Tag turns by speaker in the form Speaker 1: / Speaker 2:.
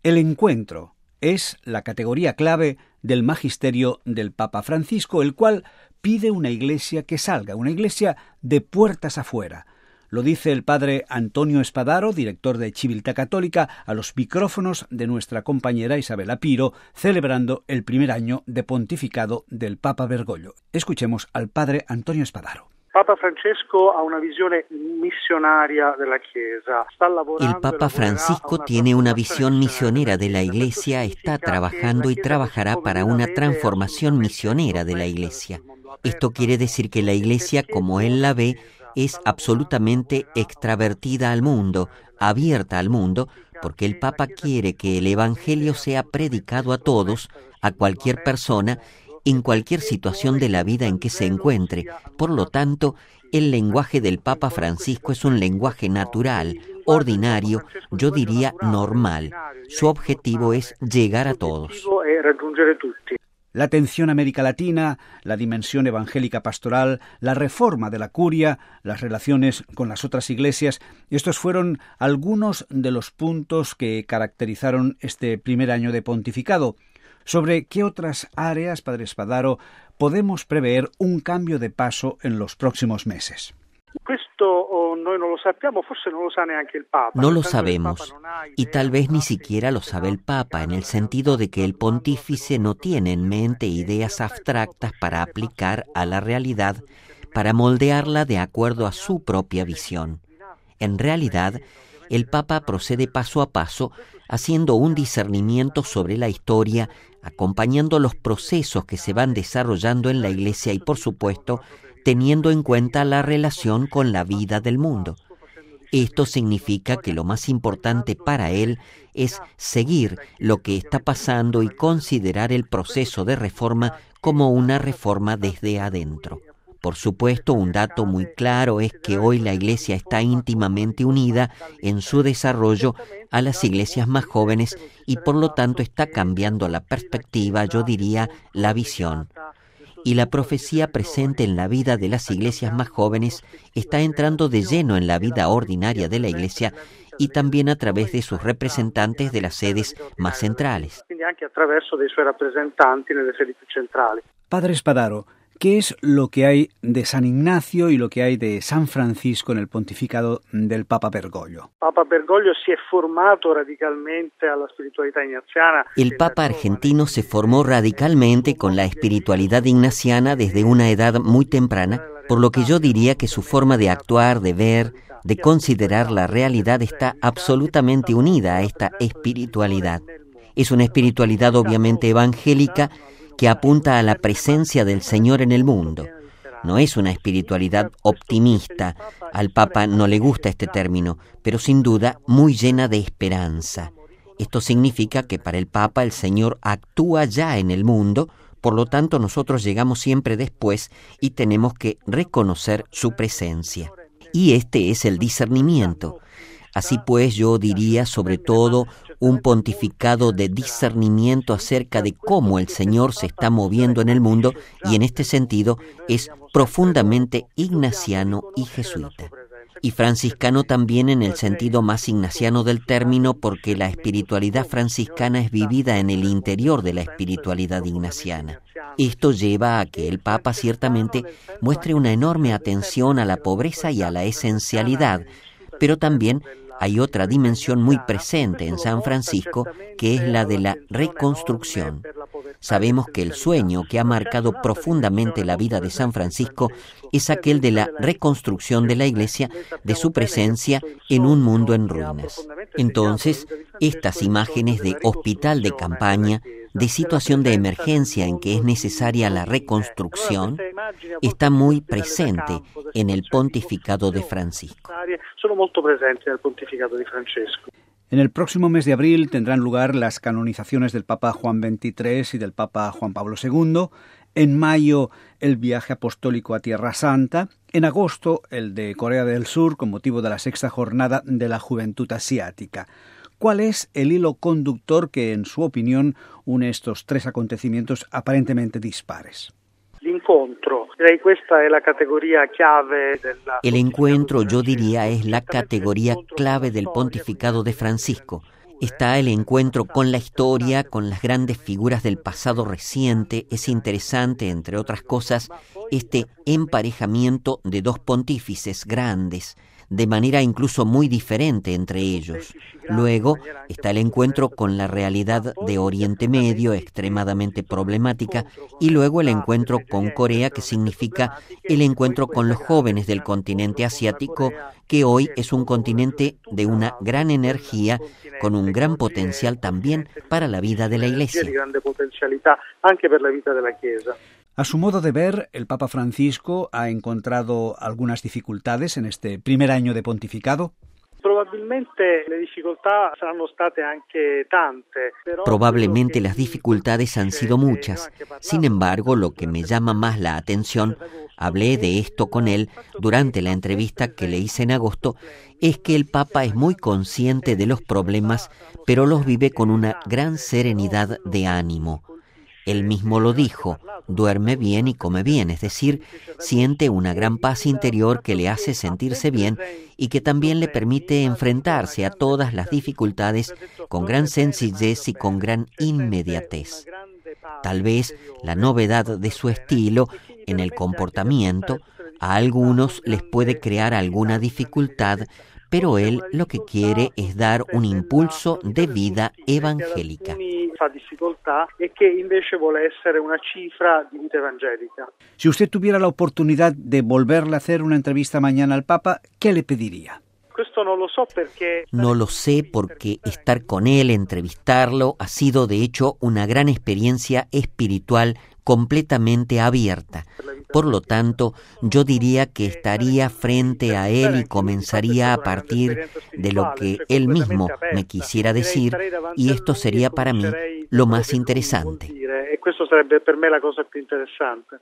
Speaker 1: El encuentro es la categoría clave del magisterio del Papa Francisco, el cual pide una iglesia que salga, una iglesia de puertas afuera. Lo dice el padre Antonio Spadaro, director de Civiltà Católica, a los micrófonos de nuestra compañera Isabela Piro, celebrando el primer año de pontificado del Papa Bergoglio. Escuchemos al padre Antonio Spadaro.
Speaker 2: Papa Francesco ha una visione misionaria de la Chiesa.
Speaker 3: El Papa Francisco tiene una visión misionera de la Iglesia, está trabajando y trabajará para una transformación misionera de la Iglesia. Esto quiere decir que la Iglesia, como él la ve, es absolutamente extravertida al mundo, abierta al mundo, porque el Papa quiere que el Evangelio sea predicado a todos, a cualquier persona, en cualquier situación de la vida en que se encuentre. Por lo tanto, el lenguaje del Papa Francisco es un lenguaje natural, ordinario, yo diría normal. Su objetivo es llegar a todos.
Speaker 1: La atención a América Latina, la dimensión evangélica pastoral, la reforma de la curia, las relaciones con las otras iglesias, estos fueron algunos de los puntos que caracterizaron este primer año de pontificado. ¿Sobre qué otras áreas, padre Spadaro, podemos prever un cambio de paso en los próximos meses?
Speaker 3: No lo sabemos, y tal vez ni siquiera lo sabe el Papa, en el sentido de que el pontífice no tiene en mente ideas abstractas para aplicar a la realidad, para moldearla de acuerdo a su propia visión. En realidad, el Papa procede paso a paso, haciendo un discernimiento sobre la historia, acompañando los procesos que se van desarrollando en la Iglesia y, por supuesto, teniendo en cuenta la relación con la vida del mundo. Esto significa que lo más importante para él es seguir lo que está pasando y considerar el proceso de reforma como una reforma desde adentro. Por supuesto, un dato muy claro es que hoy la Iglesia está íntimamente unida en su desarrollo a las iglesias más jóvenes y por lo tanto está cambiando la perspectiva, yo diría, la visión. Y la profecía presente en la vida de las iglesias más jóvenes está entrando de lleno en la vida ordinaria de la Iglesia y también a través de sus representantes de las sedes más centrales.
Speaker 1: Padre Spadaro, ¿qué es lo que hay de San Ignacio y lo que hay de San Francisco en el pontificado del Papa Bergoglio?
Speaker 3: El Papa argentino se formó radicalmente con la espiritualidad ignaciana desde una edad muy temprana, por lo que yo diría que su forma de actuar, de ver, de considerar la realidad está absolutamente unida a esta espiritualidad. Es una espiritualidad obviamente evangélica, que apunta a la presencia del Señor en el mundo. No es una espiritualidad optimista, al Papa no le gusta este término, pero sin duda muy llena de esperanza. Esto significa que para el Papa el Señor actúa ya en el mundo, por lo tanto nosotros llegamos siempre después y tenemos que reconocer su presencia. Y este es el discernimiento. Así pues, yo diría sobre todo un pontificado de discernimiento acerca de cómo el Señor se está moviendo en el mundo y en este sentido es profundamente ignaciano y jesuita. Y franciscano también en el sentido más ignaciano del término porque la espiritualidad franciscana es vivida en el interior de la espiritualidad ignaciana. Esto lleva a que el Papa ciertamente muestre una enorme atención a la pobreza y a la esencialidad, pero también hay otra dimensión muy presente en San Francisco, que es la de la reconstrucción. Sabemos que el sueño que ha marcado profundamente la vida de San Francisco es aquel de la reconstrucción de la Iglesia, de su presencia en un mundo en ruinas. Entonces, estas imágenes de hospital de campaña, de situación de emergencia en que es necesaria la reconstrucción, está muy presente en el pontificado de Francisco.
Speaker 1: En el próximo mes de abril tendrán lugar las canonizaciones del Papa Juan XXIII y del Papa Juan Pablo II. En mayo, el viaje apostólico a Tierra Santa. En agosto, el de Corea del Sur, con motivo de la 6ª jornada de la Juventud Asiática. ¿Cuál es el hilo conductor que, en su opinión, une estos tres acontecimientos aparentemente dispares?
Speaker 3: El encuentro, yo diría, es la categoría clave del pontificado de Francisco. está el encuentro con la historia, con las grandes figuras del pasado reciente. Es interesante, entre otras cosas, este emparejamiento de dos pontífices grandes, de manera incluso muy diferente entre ellos. Luego está el encuentro con la realidad de Oriente Medio, extremadamente problemática, y luego el encuentro con Corea, que significa el encuentro con los jóvenes del continente asiático, que hoy es un continente de una gran energía, con un gran potencial también para la vida de la Iglesia.
Speaker 1: A su modo de ver, el Papa Francisco ha encontrado algunas dificultades en este primer año de pontificado.
Speaker 3: Probablemente las dificultades han sido muchas. Sin embargo, lo que me llama más la atención, hablé de esto con él durante la entrevista que le hice en agosto, es que el Papa es muy consciente de los problemas, pero los vive con una gran serenidad de ánimo. Él mismo lo dijo, duerme bien y come bien, es decir, siente una gran paz interior que le hace sentirse bien y que también le permite enfrentarse a todas las dificultades con gran sencillez y con gran inmediatez. Tal vez la novedad de su estilo en el comportamiento a algunos les puede crear alguna dificultad, pero él lo que quiere es dar un impulso de vida evangélica.
Speaker 1: Si usted tuviera la oportunidad de volverle a hacer una entrevista mañana al Papa, ¿qué le pediría?
Speaker 3: No lo sé porque estar con él, entrevistarlo, ha sido de hecho una gran experiencia espiritual completamente abierta. Por lo tanto, yo diría que estaría frente a él y comenzaría a partir de lo que él mismo me quisiera decir, y esto sería para mí lo más interesante.